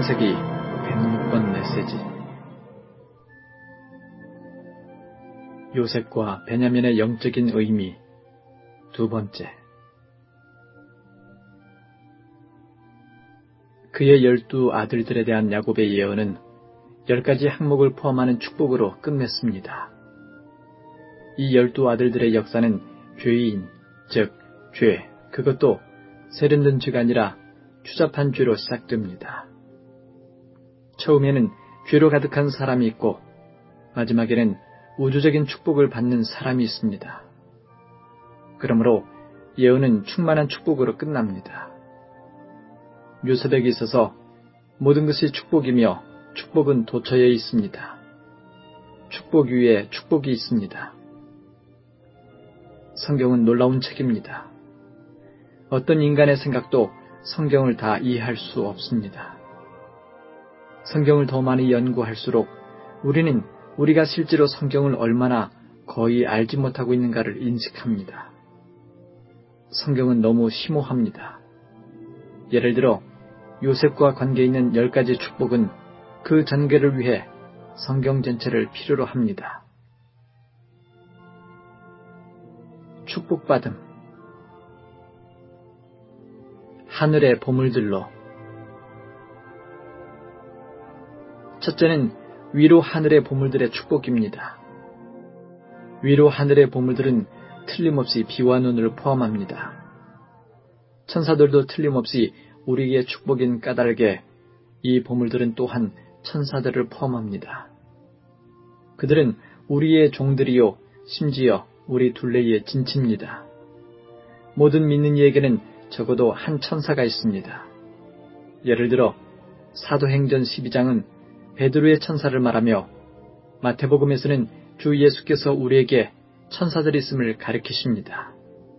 창세기 106번 메시지. 요셉과 베냐민의 영적인 의미 두 번째. 그의 12 아들들에 대한 야곱의 예언은 10가지 항목을 포함하는 축복으로 끝맺습니다. 이 12 아들들의 역사는 죄인, 즉 죄, 그것도 세련된 죄가 아니라 추잡한 죄로 시작됩니다. 처음에는 죄로 가득한 사람이 있고 마지막에는 우주적인 축복을 받는 사람이 있습니다. 그러므로 예언은 충만한 축복으로 끝납니다. 요셉에게 있어서 모든 것이 축복이며 축복은 도처에 있습니다. 축복 위에 축복이 있습니다. 성경은 놀라운 책입니다. 어떤 인간의 생각도 성경을 다 이해할 수 없습니다. 성경을 더 많이 연구할수록 우리는 우리가 실제로 성경을 얼마나 거의 알지 못하고 있는가를 인식합니다. 성경은 너무 심오합니다. 예를 들어 요셉과 관계 있는 10가지 축복은 그 전개를 위해 성경 전체를 필요로 합니다. 축복받음. 하늘의 보물들로. 첫째는 위로 하늘의 보물들의 축복입니다. 위로 하늘의 보물들은 틀림없이 비와 눈을 포함합니다. 천사들도 틀림없이 우리에게 축복인 까닭에 이 보물들은 또한 천사들을 포함합니다. 그들은 우리의 종들이요 심지어 우리 둘레의 진치입니다. 모든 믿는 이에게는 적어도 한 천사가 있습니다. 예를 들어 사도행전 12장은 베드로의 천사를 말하며 마태복음에서는 주 예수께서 우리에게 천사들이 있음을 가르치십니다.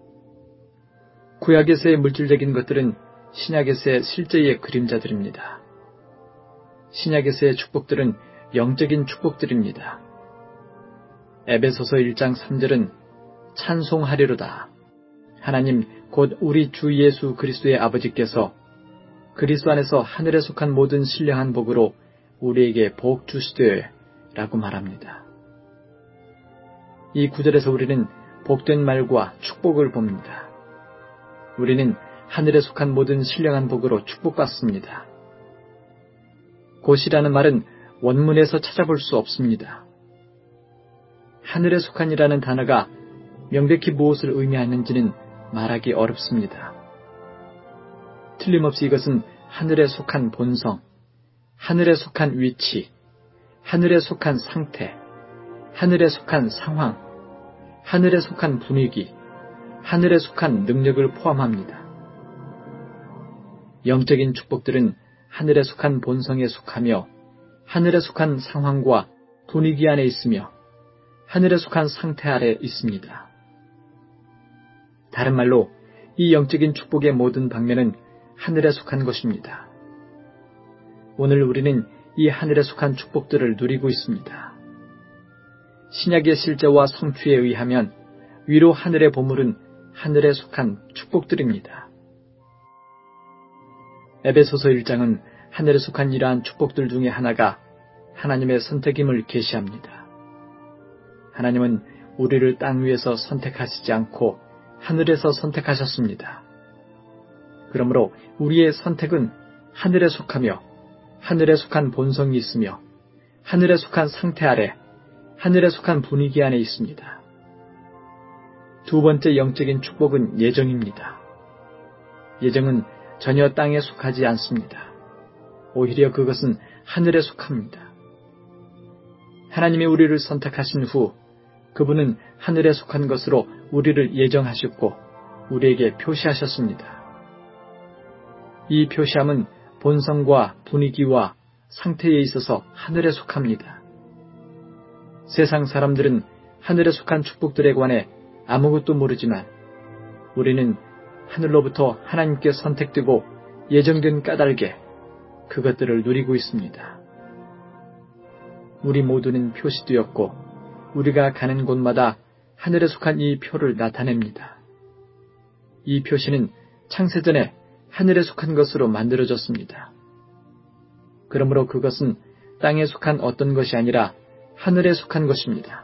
구약에서의 물질적인 것들은 신약에서의 실제의 그림자들입니다. 신약에서의 축복들은 영적인 축복들입니다. 에베소서 1장 3절은 찬송하리로다. 하나님 곧 우리 주 예수 그리스도의 아버지께서 그리스도 안에서 하늘에 속한 모든 신령한 복으로 우리에게 복 주시되 라고 말합니다. 이 구절에서 우리는 복된 말과 축복을 봅니다. 우리는 하늘에 속한 모든 신령한 복으로 축복받습니다. 곧이라는 말은 원문에서 찾아볼 수 없습니다. 하늘에 속한이라는 단어가 명백히 무엇을 의미하는지는 말하기 어렵습니다. 틀림없이 이것은 하늘에 속한 본성, 하늘에 속한 위치, 하늘에 속한 상태, 하늘에 속한 상황, 하늘에 속한 분위기, 하늘에 속한 능력을 포함합니다. 영적인 축복들은 하늘에 속한 본성에 속하며 하늘에 속한 상황과 분위기 안에 있으며 하늘에 속한 상태 아래 있습니다. 다른 말로 이 영적인 축복의 모든 방면은 하늘에 속한 것입니다. 오늘 우리는 이 하늘에 속한 축복들을 누리고 있습니다. 신약의 실제와 성취에 의하면 위로 하늘의 보물은 하늘에 속한 축복들입니다. 에베소서 1장은 하늘에 속한 이러한 축복들 중에 하나가 하나님의 선택임을 계시합니다. 하나님은 우리를 땅 위에서 선택하시지 않고 하늘에서 선택하셨습니다. 그러므로 우리의 선택은 하늘에 속하며 하늘에 속한 본성이 있으며 하늘에 속한 상태 아래 하늘에 속한 분위기 안에 있습니다. 두 번째 영적인 축복은 예정입니다. 예정은 전혀 땅에 속하지 않습니다. 오히려 그것은 하늘에 속합니다. 하나님이 우리를 선택하신 후 그분은 하늘에 속한 것으로 우리를 예정하셨고 우리에게 표시하셨습니다. 이 표시함은 본성과 분위기와 상태에 있어서 하늘에 속합니다. 세상 사람들은 하늘에 속한 축복들에 관해 아무것도 모르지만 우리는 하늘로부터 하나님께 선택되고 예정된 까닭에 그것들을 누리고 있습니다. 우리 모두는 표시되었고 우리가 가는 곳마다 하늘에 속한 이 표를 나타냅니다. 이 표시는 창세전에 하늘에 속한 것으로 만들어졌습니다. 그러므로 그것은 땅에 속한 어떤 것이 아니라 하늘에 속한 것입니다.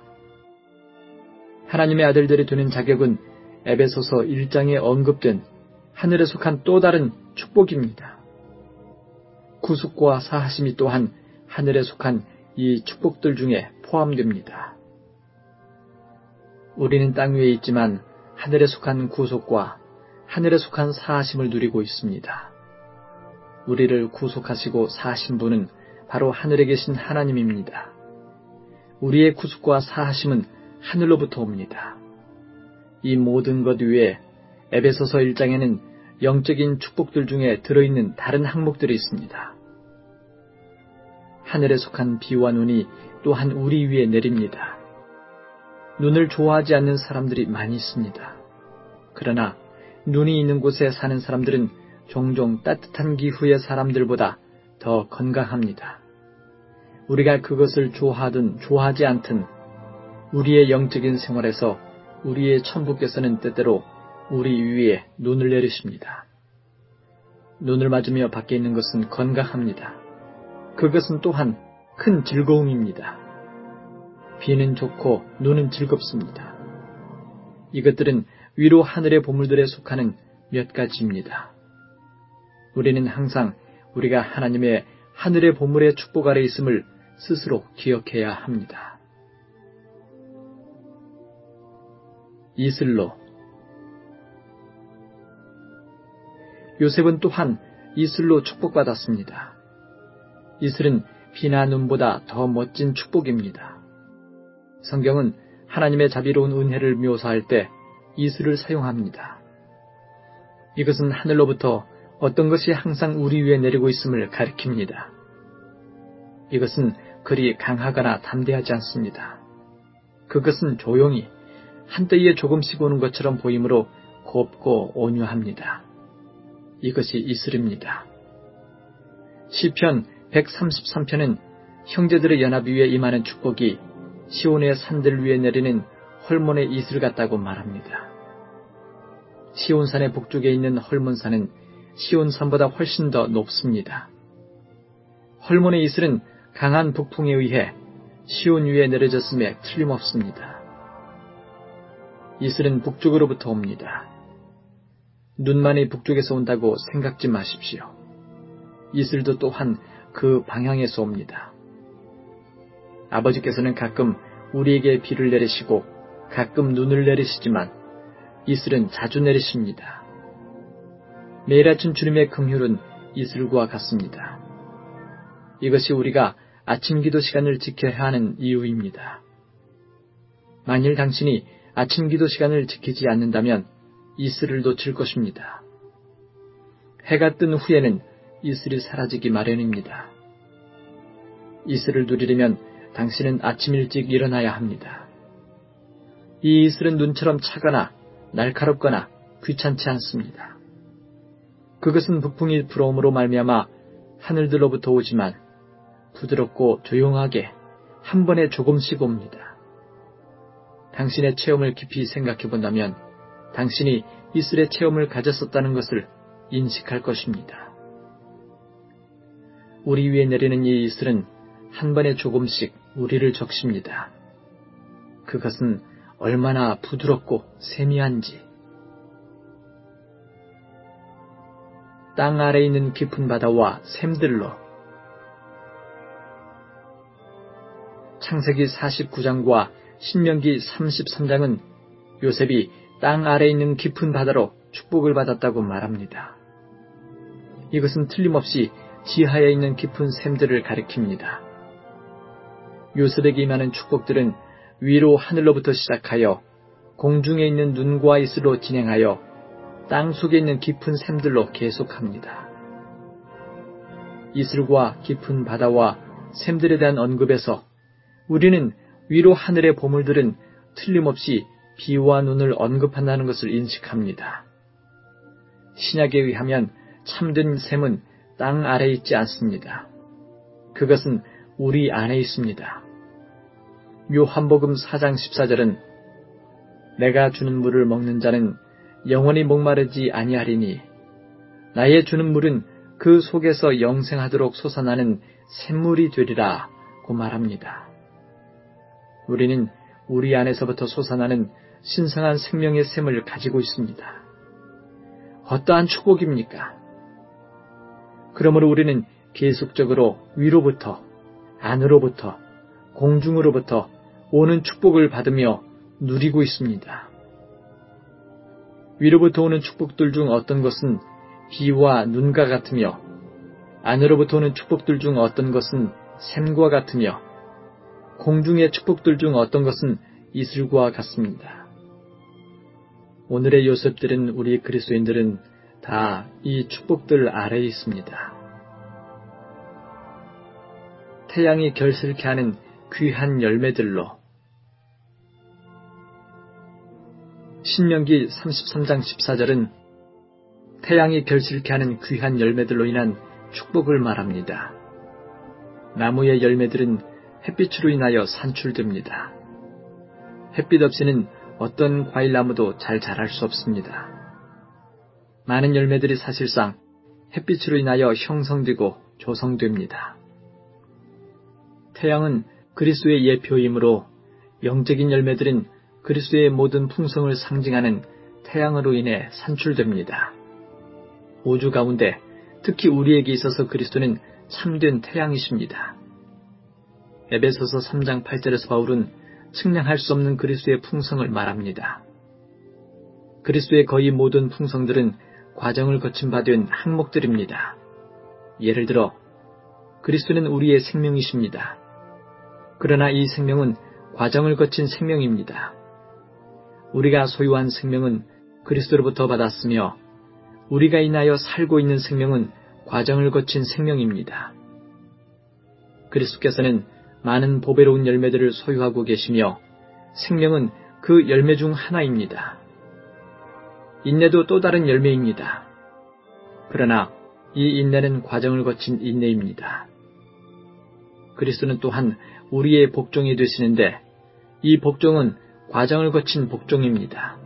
하나님의 아들들이 되는 자격은 에베소서 1장에 언급된 하늘에 속한 또 다른 축복입니다. 구속과 사하심이 또한 하늘에 속한 이 축복들 중에 포함됩니다. 우리는 땅 위에 있지만 하늘에 속한 구속과 하늘에 속한 사하심을 누리고 있습니다. 우리를 구속하시고 사하신 분은 바로 하늘에 계신 하나님입니다. 우리의 구속과 사하심은 하늘로부터 옵니다. 이 모든 것 위에 에베소서 1장에는 영적인 축복들 중에 들어있는 다른 항목들이 있습니다. 하늘에 속한 비와 눈이 또한 우리 위에 내립니다. 눈을 좋아하지 않는 사람들이 많이 있습니다. 그러나 눈이 있는 곳에 사는 사람들은 종종 따뜻한 기후의 사람들보다 더 건강합니다. 우리가 그것을 좋아하든 좋아하지 않든 우리의 영적인 생활에서 우리의 천부께서는 때때로 우리 위에 눈을 내리십니다. 눈을 맞으며 밖에 있는 것은 건강합니다. 그것은 또한 큰 즐거움입니다. 비는 좋고 눈은 즐겁습니다. 이것들은 위로 하늘의 보물들에 속하는 몇 가지입니다. 우리는 항상 우리가 하나님의 하늘의 보물의 축복 아래 있음을 스스로 기억해야 합니다. 이슬로 요셉은 또한 이슬로 축복받았습니다. 이슬은 비나 눈보다 더 멋진 축복입니다. 성경은 하나님의 자비로운 은혜를 묘사할 때 이슬을 사용합니다. 이것은 하늘로부터 어떤 것이 항상 우리 위에 내리고 있음을 가리킵니다. 이것은 그리 강하거나 담대하지 않습니다. 그것은 조용히 한때에 조금씩 오는 것처럼 보이므로 곱고 온유합니다. 이것이 이슬입니다. 시편 133편은 형제들의 연합 위에 임하는 축복이 시온의 산들 위에 내리는 헐몬의 이슬 같다고 말합니다. 시온산의 북쪽에 있는 헐몬산은 시온산보다 훨씬 더 높습니다. 헐몬의 이슬은 강한 북풍에 의해 시온 위에 내려졌음에 틀림없습니다. 이슬은 북쪽으로부터 옵니다. 눈만이 북쪽에서 온다고 생각지 마십시오. 이슬도 또한 그 방향에서 옵니다. 아버지께서는 가끔 우리에게 비를 내리시고 가끔 눈을 내리시지만 이슬은 자주 내리십니다. 매일 아침 주님의 긍휼은 이슬과 같습니다. 이것이 우리가 아침 기도 시간을 지켜야 하는 이유입니다. 만일 당신이 아침 기도 시간을 지키지 않는다면 이슬을 놓칠 것입니다. 해가 뜬 후에는 이슬이 사라지기 마련입니다. 이슬을 누리려면 당신은 아침 일찍 일어나야 합니다. 이 이슬은 눈처럼 차거나 날카롭거나 귀찮지 않습니다. 그것은 북풍이 불어옴으로 말미암아 하늘들로부터 오지만 부드럽고 조용하게 한 번에 조금씩 옵니다. 당신의 체험을 깊이 생각해 본다면 당신이 이슬의 체험을 가졌었다는 것을 인식할 것입니다. 우리 위에 내리는 이 이슬은 한 번에 조금씩 우리를 적십니다. 그것은 얼마나 부드럽고 세미한지. 땅 아래 있는 깊은 바다와 샘들로. 창세기 49장과 신명기 33장은 요셉이 땅 아래 있는 깊은 바다로 축복을 받았다고 말합니다. 이것은 틀림없이 지하에 있는 깊은 샘들을 가리킵니다. 요셉에게 임하는 축복들은 위로 하늘로부터 시작하여 공중에 있는 눈과 이슬로 진행하여 땅 속에 있는 깊은 샘들로 계속합니다. 이슬과 깊은 바다와 샘들에 대한 언급에서 우리는 위로 하늘의 보물들은 틀림없이 비와 눈을 언급한다는 것을 인식합니다. 신약에 의하면 참된 샘은 땅 아래에 있지 않습니다. 그것은 우리 안에 있습니다. 요한복음 4장 14절은 내가 주는 물을 먹는 자는 영원히 목마르지 아니하리니 나의 주는 물은 그 속에서 영생하도록 솟아나는 샘물이 되리라고 말합니다. 우리는 우리 안에서부터 솟아나는 신성한 생명의 샘을 가지고 있습니다. 어떠한 축복입니까? 그러므로 우리는 계속적으로 위로부터, 안으로부터, 공중으로부터 오는 축복을 받으며 누리고 있습니다. 위로부터 오는 축복들 중 어떤 것은 비와 눈과 같으며 안으로부터 오는 축복들 중 어떤 것은 샘과 같으며 공중의 축복들 중 어떤 것은 이슬과 같습니다. 오늘의 요셉들은 우리 그리스도인들은 다 이 축복들 아래에 있습니다. 태양이 결실케 하는 귀한 열매들로 신명기 33장 14절은 태양이 결실케 하는 귀한 열매들로 인한 축복을 말합니다. 나무의 열매들은 햇빛으로 인하여 산출됩니다. 햇빛 없이는 어떤 과일나무도 잘 자랄 수 없습니다. 많은 열매들이 사실상 햇빛으로 인하여 형성되고 조성됩니다. 태양은 그리스도의 예표이므로 영적인 열매들은 그리스도의 모든 풍성을 상징하는 태양으로 인해 산출됩니다. 우주 가운데 특히 우리에게 있어서 그리스도는 참된 태양이십니다. 에베소서 3장 8절에서 바울은 측량할 수 없는 그리스도의 풍성을 말합니다. 그리스도의 거의 모든 풍성들은 과정을 거친 바 된 항목들입니다. 예를 들어 그리스도는 우리의 생명이십니다. 그러나 이 생명은 과정을 거친 생명입니다. 우리가 소유한 생명은 그리스도로부터 받았으며 우리가 인하여 살고 있는 생명은 과정을 거친 생명입니다. 그리스도께서는 많은 보배로운 열매들을 소유하고 계시며 생명은 그 열매 중 하나입니다. 인내도 또 다른 열매입니다. 그러나 이 인내는 과정을 거친 인내입니다. 그리스도는 또한 우리의 복종이 되시는데 이 복종은 과정을 거친 복종입니다.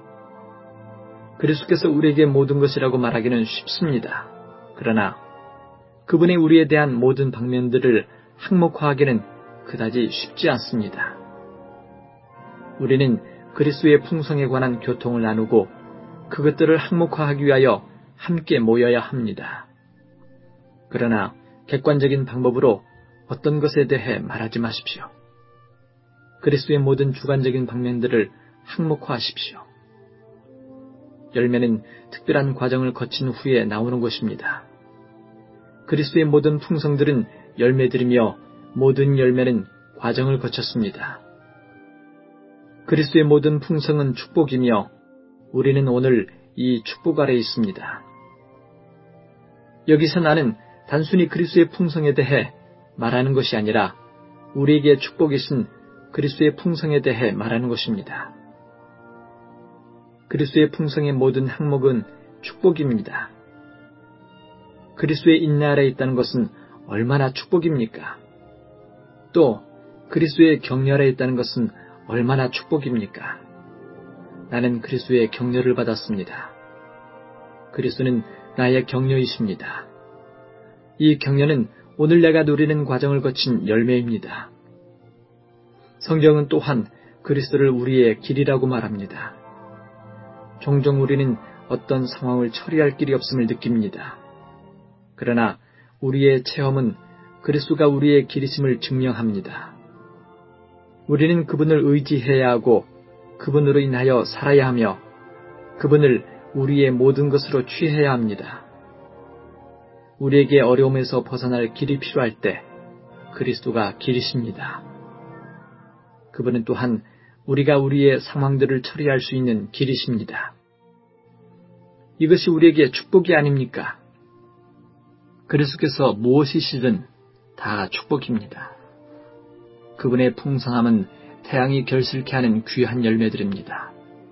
그리스도께서 우리에게 모든 것이라고 말하기는 쉽습니다. 그러나 그분이 우리에 대한 모든 방면들을 항목화하기는 그다지 쉽지 않습니다. 우리는 그리스도의 풍성에 관한 교통을 나누고 그것들을 항목화하기 위하여 함께 모여야 합니다. 그러나 객관적인 방법으로 어떤 것에 대해 말하지 마십시오. 그리스도의 모든 주관적인 방면들을 항목화하십시오. 열매는 특별한 과정을 거친 후에 나오는 것입니다. 그리스도의 모든 풍성들은 열매들이며 모든 열매는 과정을 거쳤습니다. 그리스도의 모든 풍성은 축복이며 우리는 오늘 이 축복 아래에 있습니다. 여기서 나는 단순히 그리스도의 풍성에 대해 말하는 것이 아니라 우리에게 축복이신 그리스도의 풍성에 대해 말하는 것입니다. 그리스도의 풍성의 모든 항목은 축복입니다. 그리스도의 인내 아래에 있다는 것은 얼마나 축복입니까? 또 그리스도의 격려 아래에 있다는 것은 얼마나 축복입니까? 나는 그리스도의 격려를 받았습니다. 그리스도는 나의 격려이십니다. 이 격려는 오늘 내가 누리는 과정을 거친 열매입니다. 성경은 또한 그리스도를 우리의 길이라고 말합니다. 종종 우리는 어떤 상황을 처리할 길이 없음을 느낍니다. 그러나 우리의 체험은 그리스도가 우리의 길이심을 증명합니다. 우리는 그분을 의지해야 하고 그분으로 인하여 살아야 하며 그분을 우리의 모든 것으로 취해야 합니다. 우리에게 어려움에서 벗어날 길이 필요할 때 그리스도가 길이십니다. 그분은 또한 우리가 우리의 상황들을 처리할 수 있는 길이십니다. 이것이 우리에게 축복이 아닙니까? 그리스도께서 무엇이시든 다 축복입니다. 그분의 풍성함은 태양이 결실케 하는 귀한 열매들입니다.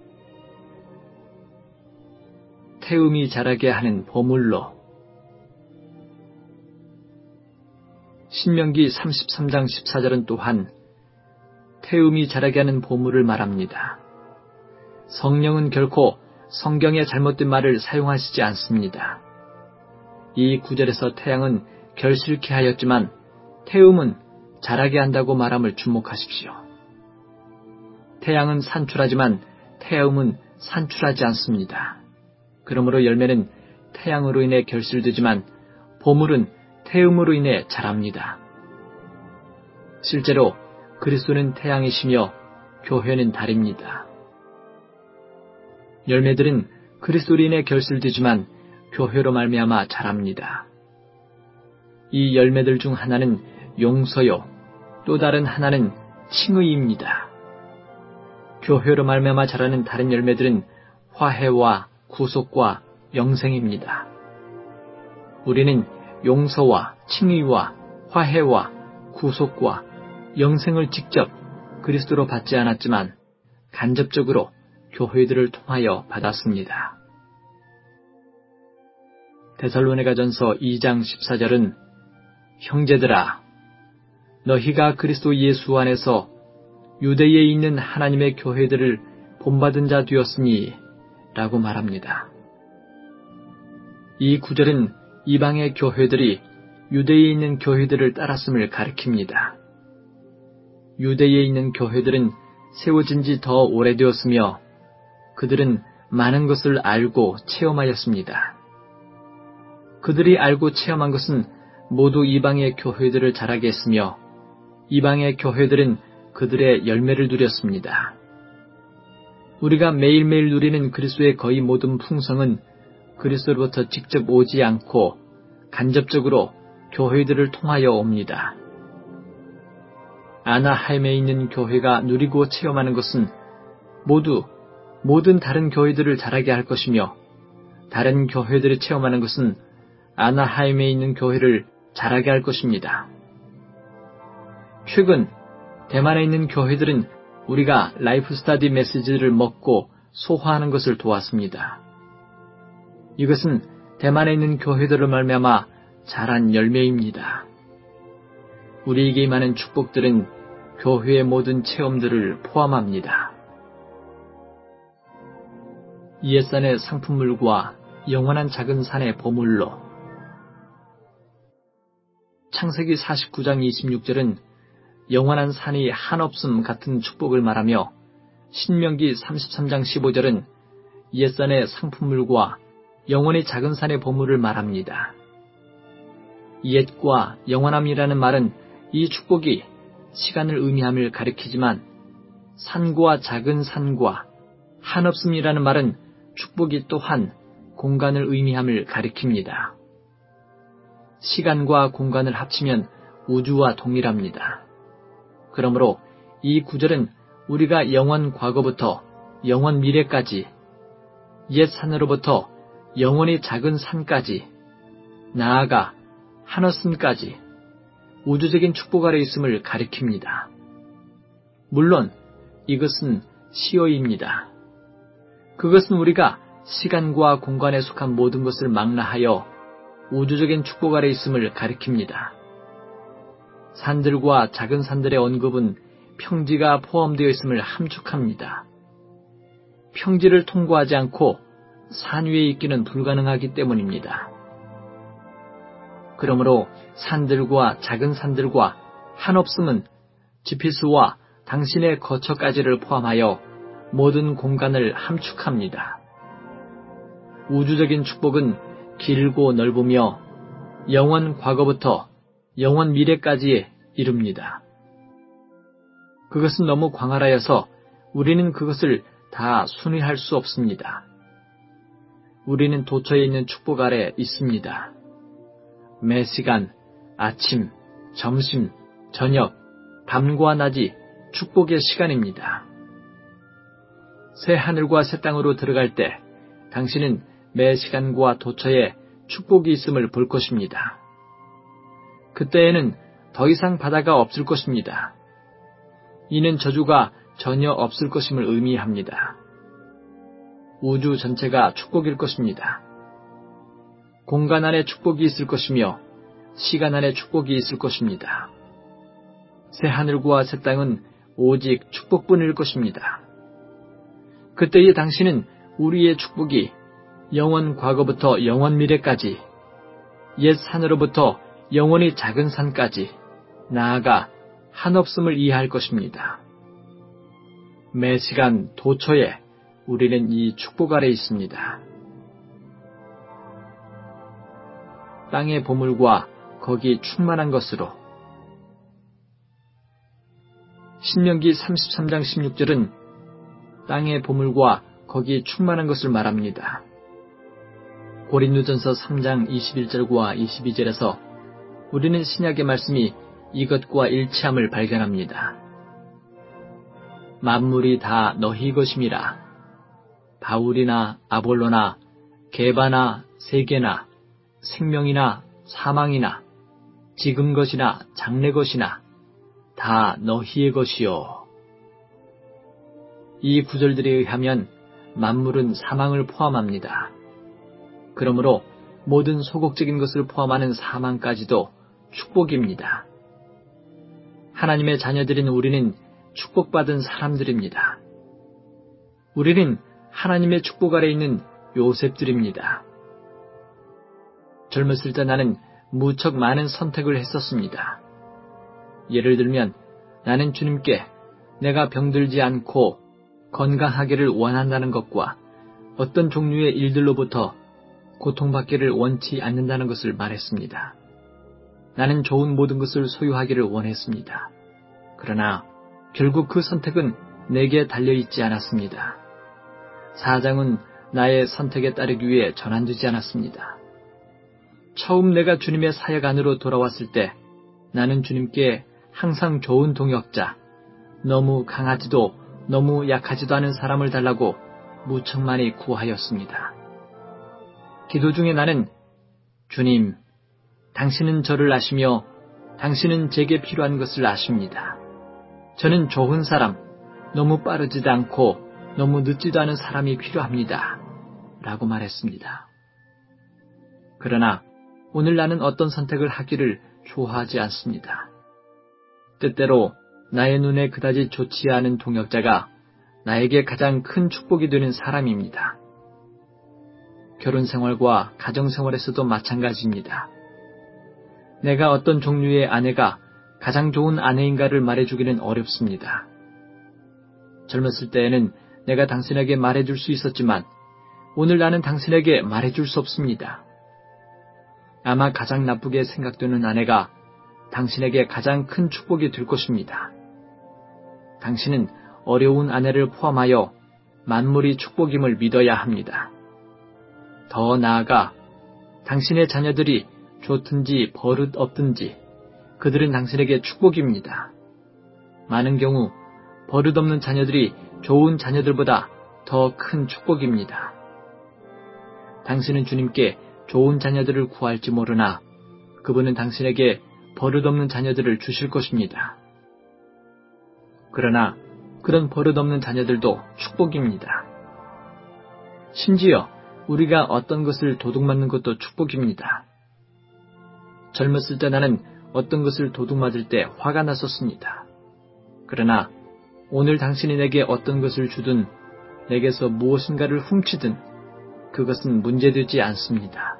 태음이 자라게 하는 보물로 신명기 33장 14절은 또한 태음이 자라게 하는 보물을 말합니다. 성령은 결코 성경의 잘못된 말을 사용하시지 않습니다. 이 구절에서 태양은 결실케 하였지만 태음은 자라게 한다고 말함을 주목하십시오. 태양은 산출하지만 태음은 산출하지 않습니다. 그러므로 열매는 태양으로 인해 결실되지만 보물은 태음으로 인해 자랍니다. 실제로 그리스도는 태양이시며 교회는 달입니다. 열매들은 그리스도로 인해 결실되지만 교회로 말미암아 자랍니다. 이 열매들 중 하나는 용서요, 또 다른 하나는 칭의입니다. 교회로 말미암아 자라는 다른 열매들은 화해와 구속과 영생입니다. 우리는 용서와 칭의와 화해와 구속과 영생을 직접 그리스도로 받지 않았지만 간접적으로 교회들을 통하여 받았습니다. 데살로니가전서 2장 14절은 형제들아, 너희가 그리스도 예수 안에서 유대에 있는 하나님의 교회들을 본받은 자 되었으니 라고 말합니다. 이 구절은 이방의 교회들이 유대에 있는 교회들을 따랐음을 가리킵니다. 유대에 있는 교회들은 세워진 지 더 오래되었으며 그들은 많은 것을 알고 체험하였습니다. 그들이 알고 체험한 것은 모두 이방의 교회들을 자라게 했으며 이방의 교회들은 그들의 열매를 누렸습니다. 우리가 매일매일 누리는 그리스도의 거의 모든 풍성은 그리스도로부터 직접 오지 않고 간접적으로 교회들을 통하여 옵니다. 아나하임에 있는 교회가 누리고 체험하는 것은 모두 모든 다른 교회들을 자라게 할 것이며 다른 교회들이 체험하는 것은 아나하임에 있는 교회를 자라게 할 것입니다. 최근 대만에 있는 교회들은 우리가 라이프 스타디 메시지를 먹고 소화하는 것을 도왔습니다. 이것은 대만에 있는 교회들을 말미암아 자란 열매입니다. 우리에게 임하는 축복들은 교회의 모든 체험들을 포함합니다. 옛산의 상품물과 영원한 작은 산의 보물로. 창세기 49장 26절은 영원한 산이 한없음 같은 축복을 말하며 신명기 33장 15절은 옛산의 상품물과 영원히 작은 산의 보물을 말합니다. 옛과 영원함이라는 말은 이 축복이 시간을 의미함을 가리키지만 산과 작은 산과 한없음이라는 말은 축복이 또한 공간을 의미함을 가리킵니다. 시간과 공간을 합치면 우주와 동일합니다. 그러므로 이 구절은 우리가 영원 과거부터 영원 미래까지 옛 산으로부터 영원히 작은 산까지 나아가 한없음까지 우주적인 축복 아래 있음을 가리킵니다. 물론 이것은 시어입니다. 그것은 우리가 시간과 공간에 속한 모든 것을 망라하여 우주적인 축복 아래 있음을 가리킵니다. 산들과 작은 산들의 언급은 평지가 포함되어 있음을 함축합니다. 평지를 통과하지 않고 산 위에 있기는 불가능하기 때문입니다. 그러므로 산들과 작은 산들과 한없음은 지피스와 당신의 거처까지를 포함하여 모든 공간을 함축합니다. 우주적인 축복은 길고 넓으며 영원 과거부터 영원 미래까지에 이릅니다. 그것은 너무 광활하여서 우리는 그것을 다 순위할 수 없습니다. 우리는 도처에 있는 축복 아래 있습니다. 매 시간, 아침, 점심, 저녁, 밤과 낮이 축복의 시간입니다. 새 하늘과 새 땅으로 들어갈 때 당신은 매 시간과 도처에 축복이 있음을 볼 것입니다. 그때에는 더 이상 바다가 없을 것입니다. 이는 저주가 전혀 없을 것임을 의미합니다. 우주 전체가 축복일 것입니다. 공간 안에 축복이 있을 것이며 시간 안에 축복이 있을 것입니다. 새 하늘과 새 땅은 오직 축복뿐일 것입니다. 그때의 당신은 우리의 축복이 영원 과거부터 영원 미래까지, 옛 산으로부터 영원히 작은 산까지, 나아가 한없음을 이해할 것입니다. 매 시간 도처에 우리는 이 축복 아래 있습니다. 땅의 보물과 거기 충만한 것으로. 신명기 33장 16절은 땅의 보물과 거기 충만한 것을 말합니다. 고린도전서 3장 21절과 22절에서 우리는 신약의 말씀이 이것과 일치함을 발견합니다. 만물이 다 너희 것임이라. 바울이나 아볼로나 게바나 세계나 생명이나 사망이나 지금 것이나 장래 것이나 다 너희의 것이요. 이 구절들에 의하면 만물은 사망을 포함합니다. 그러므로 모든 소극적인 것을 포함하는 사망까지도 축복입니다. 하나님의 자녀들인 우리는 축복받은 사람들입니다. 우리는 하나님의 축복 아래 있는 요셉들입니다. 젊었을 때 나는 무척 많은 선택을 했었습니다. 예를 들면 나는 주님께 내가 병들지 않고 건강하기를 원한다는 것과 어떤 종류의 일들로부터 고통받기를 원치 않는다는 것을 말했습니다. 나는 좋은 모든 것을 소유하기를 원했습니다. 그러나 결국 그 선택은 내게 달려있지 않았습니다. 사장은 나의 선택에 따르기 위해 전환되지 않았습니다. 처음 내가 주님의 사역 안으로 돌아왔을 때 나는 주님께 항상 좋은 동역자, 너무 강하지도 너무 약하지도 않은 사람을 달라고 무척 많이 구하였습니다. 기도 중에 나는 주님, 당신은 저를 아시며 당신은 제게 필요한 것을 아십니다. 저는 좋은 사람, 너무 빠르지도 않고 너무 늦지도 않은 사람이 필요합니다. 라고 말했습니다. 그러나 오늘 나는 어떤 선택을 하기를 좋아하지 않습니다. 때때로 나의 눈에 그다지 좋지 않은 동역자가 나에게 가장 큰 축복이 되는 사람입니다. 결혼 생활과 가정 생활에서도 마찬가지입니다. 내가 어떤 종류의 아내가 가장 좋은 아내인가를 말해주기는 어렵습니다. 젊었을 때에는 내가 당신에게 말해줄 수 있었지만 오늘 나는 당신에게 말해줄 수 없습니다. 아마 가장 나쁘게 생각되는 아내가 당신에게 가장 큰 축복이 될 것입니다. 당신은 어려운 아내를 포함하여 만물이 축복임을 믿어야 합니다. 더 나아가 당신의 자녀들이 좋든지 버릇 없든지 그들은 당신에게 축복입니다. 많은 경우 버릇 없는 자녀들이 좋은 자녀들보다 더 큰 축복입니다. 당신은 주님께 좋은 자녀들을 구할지 모르나 그분은 당신에게 버릇없는 자녀들을 주실 것입니다. 그러나 그런 버릇없는 자녀들도 축복입니다. 심지어 우리가 어떤 것을 도둑맞는 것도 축복입니다. 젊었을 때 나는 어떤 것을 도둑맞을 때 화가 났었습니다. 그러나 오늘 당신이 내게 어떤 것을 주든 내게서 무엇인가를 훔치든 그것은 문제되지 않습니다.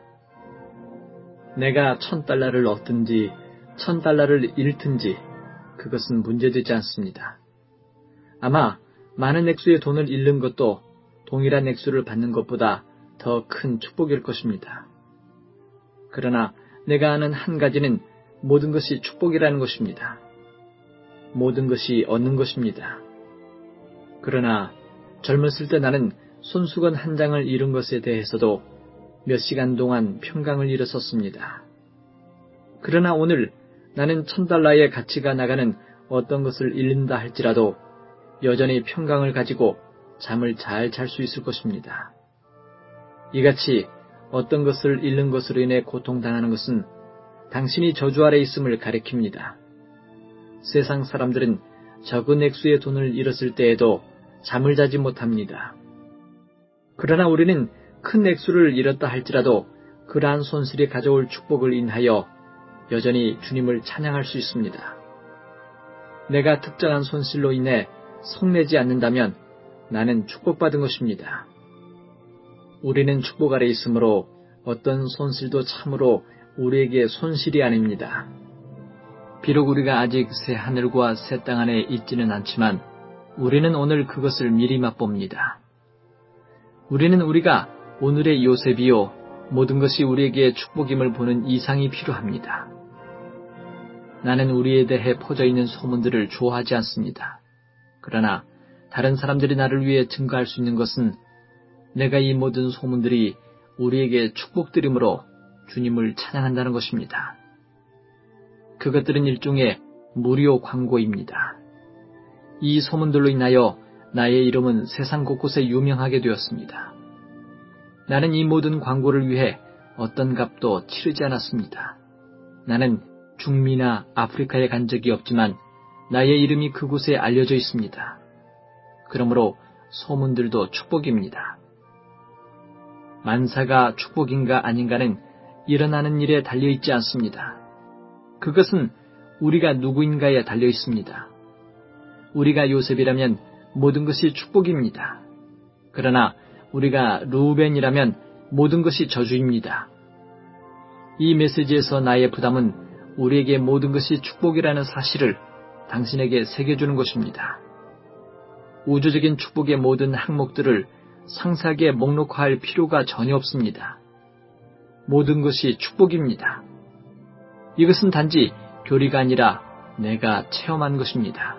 내가 $1,000를 얻든지 $1,000를 잃든지 그것은 문제되지 않습니다. 아마 많은 액수의 돈을 잃는 것도 동일한 액수를 받는 것보다 더 큰 축복일 것입니다. 그러나 내가 아는 한 가지는 모든 것이 축복이라는 것입니다. 모든 것이 얻는 것입니다. 그러나 젊었을 때 나는 손수건 한 장을 잃은 것에 대해서도 몇 시간 동안 평강을 잃었었습니다. 그러나 오늘 나는 $1,000의 가치가 나가는 어떤 것을 잃는다 할지라도 여전히 평강을 가지고 잠을 잘 잘 수 있을 것입니다. 이같이 어떤 것을 잃는 것으로 인해 고통당하는 것은 당신이 저주 아래 있음을 가리킵니다. 세상 사람들은 적은 액수의 돈을 잃었을 때에도 잠을 자지 못합니다. 그러나 우리는 큰 액수를 잃었다 할지라도 그러한 손실이 가져올 축복을 인하여 여전히 주님을 찬양할 수 있습니다. 내가 특정한 손실로 인해 성내지 않는다면 나는 축복받은 것입니다. 우리는 축복 아래 있으므로 어떤 손실도 참으로 우리에게 손실이 아닙니다. 비록 우리가 아직 새 하늘과 새 땅 안에 있지는 않지만 우리는 오늘 그것을 미리 맛봅니다. 우리는 우리가 오늘의 요셉이요 모든 것이 우리에게 축복임을 보는 이상이 필요합니다. 나는 우리에 대해 퍼져 있는 소문들을 좋아하지 않습니다. 그러나 다른 사람들이 나를 위해 증거할 수 있는 것은 내가 이 모든 소문들이 우리에게 축복드림으로 주님을 찬양한다는 것입니다. 그것들은 일종의 무료 광고입니다. 이 소문들로 인하여 나의 이름은 세상 곳곳에 유명하게 되었습니다. 나는 이 모든 광고를 위해 어떤 값도 치르지 않았습니다. 나는 중미나 아프리카에 간 적이 없지만 나의 이름이 그곳에 알려져 있습니다. 그러므로 소문들도 축복입니다. 만사가 축복인가 아닌가는 일어나는 일에 달려있지 않습니다. 그것은 우리가 누구인가에 달려 있습니다. 우리가 요셉이라면 모든 것이 축복입니다. 그러나 우리가 루벤이라면 모든 것이 저주입니다. 이 메시지에서 나의 부담은 우리에게 모든 것이 축복이라는 사실을 당신에게 새겨주는 것입니다. 우주적인 축복의 모든 항목들을 상세하게 목록화할 필요가 전혀 없습니다. 모든 것이 축복입니다. 이것은 단지 교리가 아니라 내가 체험한 것입니다.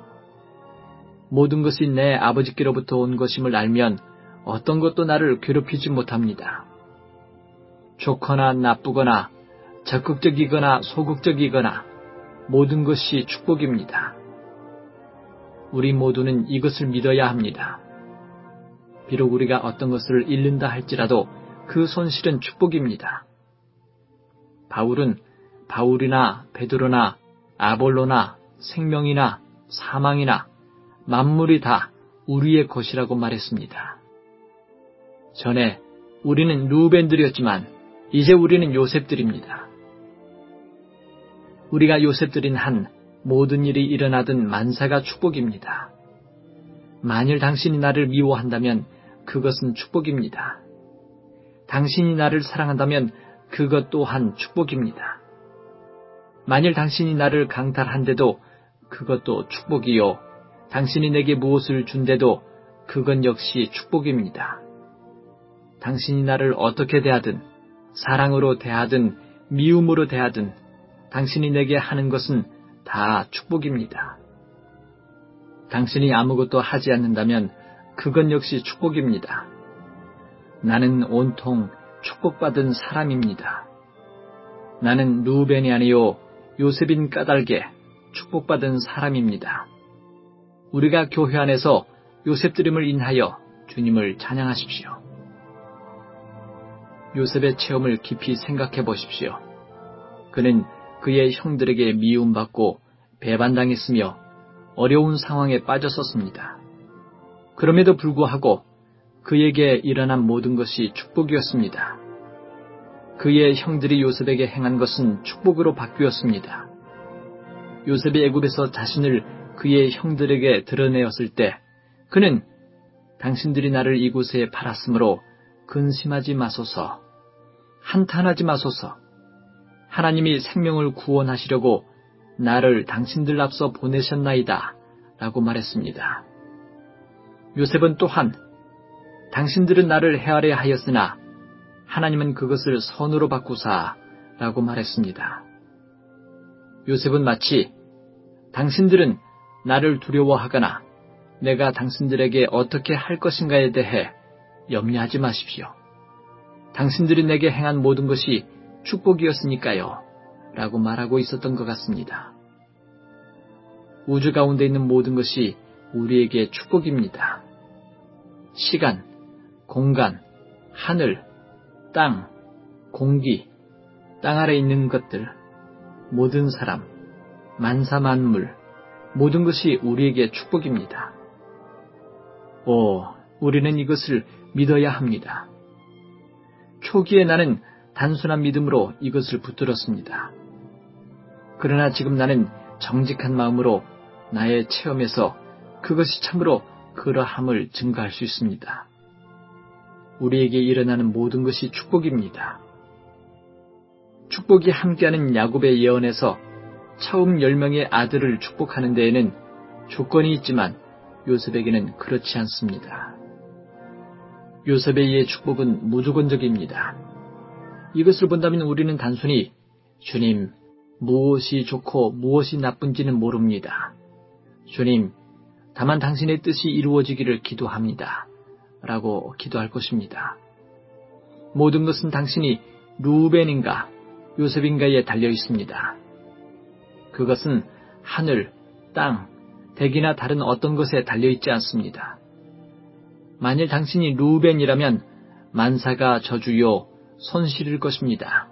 모든 것이 내 아버지께로부터 온 것임을 알면 어떤 것도 나를 괴롭히지 못합니다. 좋거나 나쁘거나 적극적이거나 소극적이거나 모든 것이 축복입니다. 우리 모두는 이것을 믿어야 합니다. 비록 우리가 어떤 것을 잃는다 할지라도 그 손실은 축복입니다. 바울은 바울이나 베드로나 아볼로나 생명이나 사망이나 만물이 다 우리의 것이라고 말했습니다. 전에 우리는 루벤들이었지만 이제 우리는 요셉들입니다. 우리가 요셉들인 한 모든 일이 일어나든 만사가 축복입니다. 만일 당신이 나를 미워한다면 그것은 축복입니다. 당신이 나를 사랑한다면 그것 또한 축복입니다. 만일 당신이 나를 강탈한데도 그것도 축복이요. 당신이 내게 무엇을 준데도 그건 역시 축복입니다. 당신이 나를 어떻게 대하든 사랑으로 대하든 미움으로 대하든 당신이 내게 하는 것은 다 축복입니다. 당신이 아무것도 하지 않는다면 그건 역시 축복입니다. 나는 온통 축복받은 사람입니다. 나는 루벤이 아니요 요셉인 까닭에 축복받은 사람입니다. 우리가 교회 안에서 요셉들임을 인하여 주님을 찬양하십시오. 요셉의 체험을 깊이 생각해 보십시오. 그는 그의 형들에게 미움받고 배반당했으며 어려운 상황에 빠졌었습니다. 그럼에도 불구하고 그에게 일어난 모든 것이 축복이었습니다. 그의 형들이 요셉에게 행한 것은 축복으로 바뀌었습니다. 요셉이 애굽에서 자신을 그의 형들에게 드러내었을 때 그는 당신들이 나를 이곳에 팔았으므로 근심하지 마소서, 한탄하지 마소서, 하나님이 생명을 구원하시려고 나를 당신들 앞서 보내셨나이다 라고 말했습니다. 요셉은 또한 당신들은 나를 헤아려 하였으나 하나님은 그것을 선으로 바꾸사 라고 말했습니다. 요셉은 마치 당신들은 나를 두려워하거나 내가 당신들에게 어떻게 할 것인가에 대해 염려하지 마십시오. 당신들이 내게 행한 모든 것이 축복이었으니까요 라고 말하고 있었던 것 같습니다. 우주 가운데 있는 모든 것이 우리에게 축복입니다. 시간, 공간, 하늘, 땅, 공기, 땅 아래 있는 것들, 모든 사람, 만사만물, 모든 것이 우리에게 축복입니다. 우리는 이것을 믿어야 합니다. 초기에 나는 단순한 믿음으로 이것을 붙들었습니다. 그러나 지금 나는 정직한 마음으로 나의 체험에서 그것이 참으로 그러함을 증거할 수 있습니다. 우리에게 일어나는 모든 것이 축복입니다. 축복이 함께하는 야곱의 예언에서 처음 10명의 아들을 축복하는 데에는 조건이 있지만 요셉에게는 그렇지 않습니다. 요셉에 의해 축복은 무조건적입니다. 이것을 본다면 우리는 단순히 주님, 무엇이 좋고 무엇이 나쁜지는 모릅니다. 주님, 다만 당신의 뜻이 이루어지기를 기도합니다. 라고 기도할 것입니다. 모든 것은 당신이 루벤인가 요셉인가에 달려 있습니다. 그것은 하늘, 땅, 대기나 다른 어떤 것에 달려 있지 않습니다. 만일 당신이 루벤이라면 만사가 저주요 손실일 것입니다.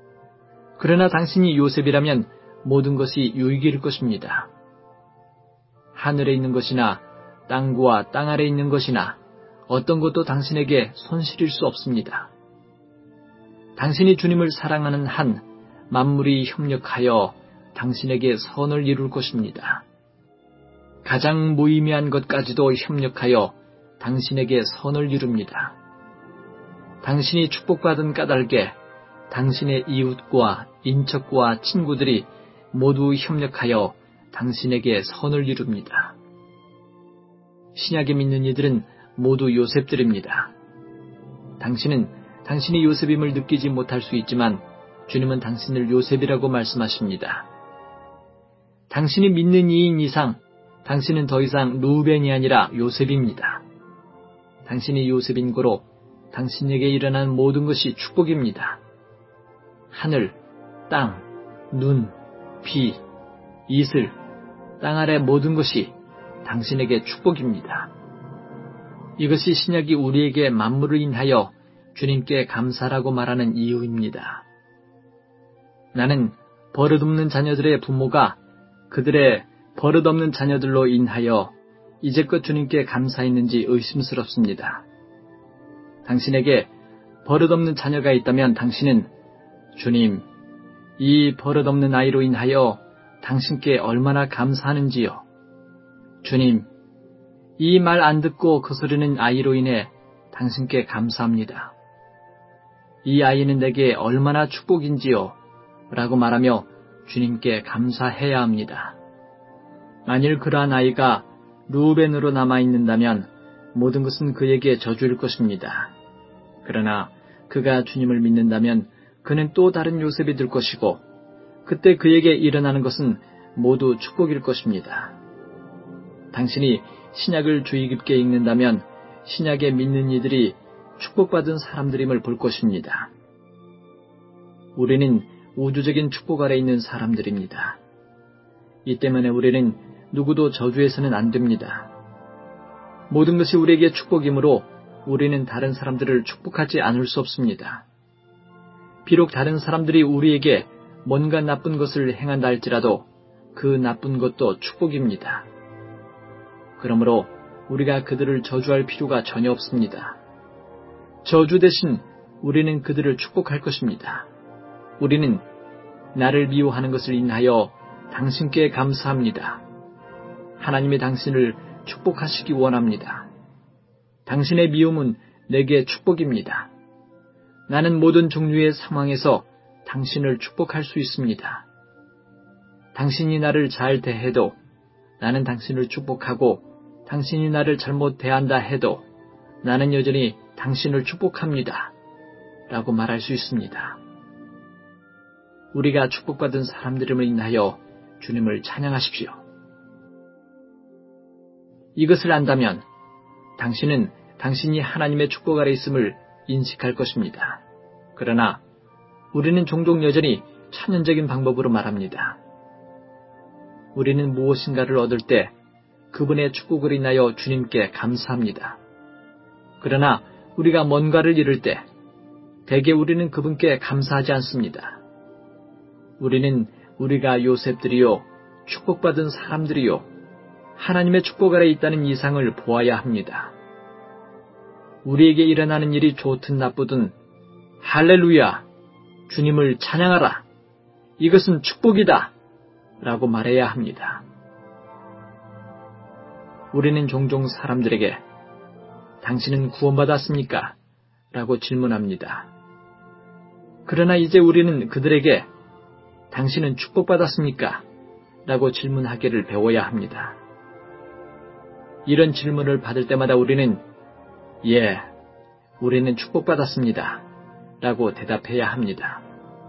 그러나 당신이 요셉이라면 모든 것이 유익일 것입니다. 하늘에 있는 것이나 땅과 땅 아래 있는 것이나 어떤 것도 당신에게 손실일 수 없습니다. 당신이 주님을 사랑하는 한 만물이 협력하여 당신에게 선을 이룰 것입니다. 가장 무의미한 것까지도 협력하여 당신에게 선을 이룹니다. 당신이 축복받은 까닭에 당신의 이웃과 인척과 친구들이 모두 협력하여 당신에게 선을 이룹니다. 신약에 믿는 이들은 모두 요셉들입니다. 당신은 당신이 요셉임을 느끼지 못할 수 있지만 주님은 당신을 요셉이라고 말씀하십니다. 당신이 믿는 이인 이상 당신은 더 이상 루벤이 아니라 요셉입니다. 당신이 요셉인 고로 당신에게 일어난 모든 것이 축복입니다. 하늘, 땅, 눈, 비, 이슬, 땅 아래 모든 것이 당신에게 축복입니다. 이것이 신약이 우리에게 만물을 인하여 주님께 감사라고 말하는 이유입니다. 나는 버릇없는 자녀들의 부모가 그들의 버릇없는 자녀들로 인하여 이제껏 주님께 감사했는지 의심스럽습니다. 당신에게 버릇없는 자녀가 있다면 당신은 주님, 이 버릇없는 아이로 인하여 당신께 얼마나 감사하는지요. 주님, 이 말 안 듣고 거스르는 아이로 인해 당신께 감사합니다. 이 아이는 내게 얼마나 축복인지요. 라고 말하며 주님께 감사해야 합니다. 만일 그러한 아이가 루벤으로 남아있는다면 모든 것은 그에게 저주일 것입니다. 그러나 그가 주님을 믿는다면 그는 또 다른 요셉이 될 것이고 그때 그에게 일어나는 것은 모두 축복일 것입니다. 당신이 신약을 주의 깊게 읽는다면 신약에 믿는 이들이 축복받은 사람들임을 볼 것입니다. 우리는 우주적인 축복 아래 있는 사람들입니다. 이 때문에 우리는 누구도 저주해서는 안 됩니다. 모든 것이 우리에게 축복이므로 우리는 다른 사람들을 축복하지 않을 수 없습니다. 비록 다른 사람들이 우리에게 뭔가 나쁜 것을 행한다 할지라도 그 나쁜 것도 축복입니다. 그러므로 우리가 그들을 저주할 필요가 전혀 없습니다. 저주 대신 우리는 그들을 축복할 것입니다. 우리는 나를 미워하는 것을 인하여 당신께 감사합니다. 하나님이 당신을 축복하시기 원합니다. 당신의 미움은 내게 축복입니다. 나는 모든 종류의 상황에서 당신을 축복할 수 있습니다. 당신이 나를 잘 대해도 나는 당신을 축복하고 당신이 나를 잘못 대한다 해도 나는 여전히 당신을 축복합니다. 라고 말할 수 있습니다. 우리가 축복받은 사람들임을 인하여 주님을 찬양하십시오. 이것을 안다면 당신은 당신이 하나님의 축복 아래 있음을 인식할 것입니다. 그러나 우리는 종종 여전히 천연적인 방법으로 말합니다. 우리는 무엇인가를 얻을 때 그분의 축복을 인하여 주님께 감사합니다. 그러나 우리가 뭔가를 잃을 때 대개 우리는 그분께 감사하지 않습니다. 우리는 우리가 요셉들이요 축복받은 사람들이요 하나님의 축복 아래 있다는 이상을 보아야 합니다. 우리에게 일어나는 일이 좋든 나쁘든 할렐루야, 주님을 찬양하라, 이것은 축복이다 라고 말해야 합니다. 우리는 종종 사람들에게 당신은 구원받았습니까? 라고 질문합니다. 그러나 이제 우리는 그들에게 당신은 축복받았습니까? 라고 질문하기를 배워야 합니다. 이런 질문을 받을 때마다 우리는 예, 우리는 축복받았습니다 라고 대답해야 합니다.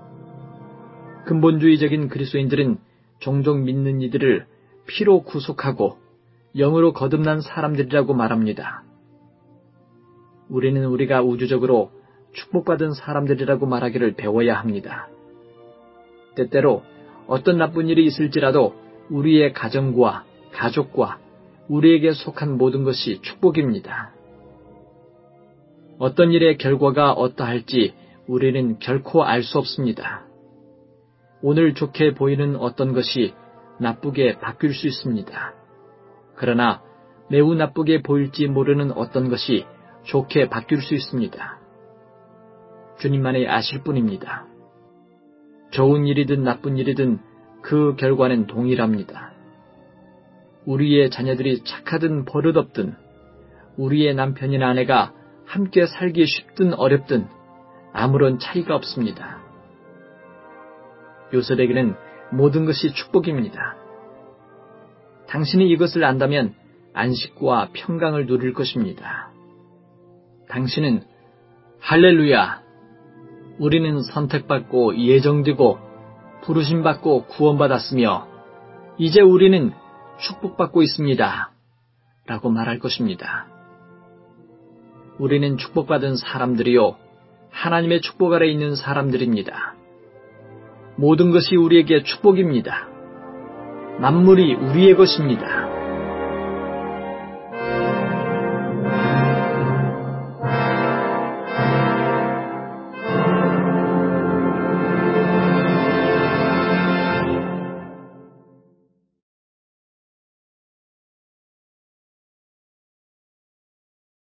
근본주의적인 그리스도인들은 종종 믿는 이들을 피로 구속하고 영으로 거듭난 사람들이라고 말합니다. 우리는 우리가 우주적으로 축복받은 사람들이라고 말하기를 배워야 합니다. 때때로 어떤 나쁜 일이 있을지라도 우리의 가정과 가족과 우리에게 속한 모든 것이 축복입니다. 어떤 일의 결과가 어떠할지 우리는 결코 알 수 없습니다. 오늘 좋게 보이는 어떤 것이 나쁘게 바뀔 수 있습니다. 그러나 매우 나쁘게 보일지 모르는 어떤 것이 좋게 바뀔 수 있습니다. 주님만이 아실 뿐입니다. 좋은 일이든 나쁜 일이든 그 결과는 동일합니다. 우리의 자녀들이 착하든 버릇없든 우리의 남편이나 아내가 함께 살기 쉽든 어렵든 아무런 차이가 없습니다. 요셉에게는 모든 것이 축복입니다. 당신이 이것을 안다면 안식과 평강을 누릴 것입니다. 당신은 할렐루야! 우리는 선택받고 예정되고 부르심받고 구원받았으며 이제 우리는 축복받고 있습니다. 라고 말할 것입니다. 우리는 축복받은 사람들이요. 하나님의 축복 아래 있는 사람들입니다. 모든 것이 우리에게 축복입니다. 만물이 우리의 것입니다.